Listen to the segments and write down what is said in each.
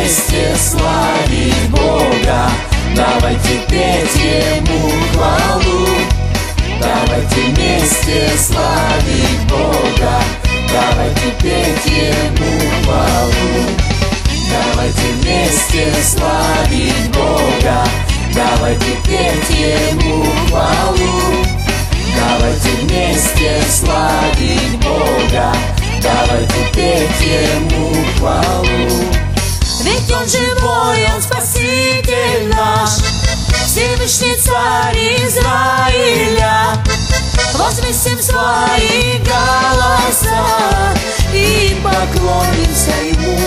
вместе славить Бога, давайте петь Ему хвалу. Давайте вместе славить Бога, давайте петь Ему хвалу. Давайте вместе славить Бога, давайте петь Ему хвалу. Давайте вместе славить Бога, давайте петь Ему хвалу. Ведь Он живой, Он Спаситель наш, Всевышний Царь Израиля. Возвысим свои голоса и поклонимся Ему.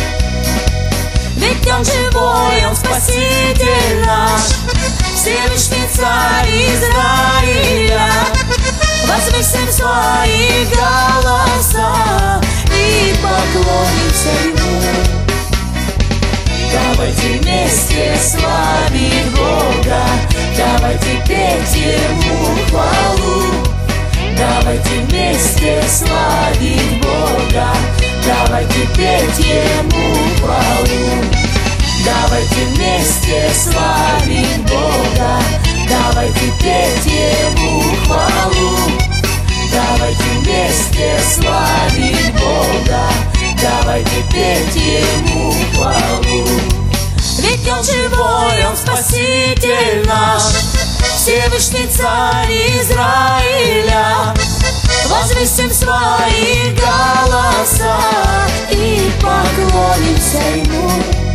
Ведь Он живой, Он Спаситель наш, Всевышний Царь Израиля. Возвысим свои голоса и поклонимся Ему. Давайте вместе славить Бога, давайте петь Ему хвалу. Давайте вместе славить Бога, давайте петь Ему хвалу. Давайте вместе славить Бога, давайте петь Ему хвалу. Давайте вместе славить Бога, давайте петь Ему хвалу. Ведь Он живой, Он Спаситель наш, Всевышний Царь Израиля. Возвысим свои голоса и поклонимся Ему.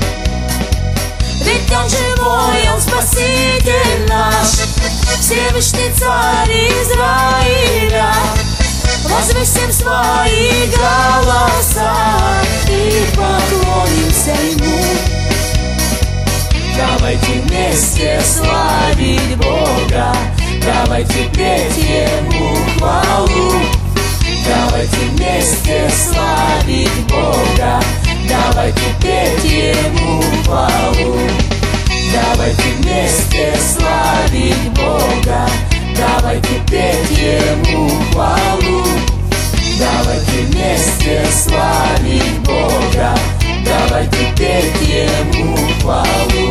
Ведь Он живой, Он Спаситель наш, Всевышний Царь Израиля. Возвысим свои голоса и поклонимся Ему. Давайте вместе славить Бога, давайте петь Ему хвалу. Давайте вместе славить Бога, давайте петь Ему хвалу. Давайте вместе славить Бога, давайте петь Ему хвалу. Давайте вместе славить Бога, давайте петь Ему хвалу.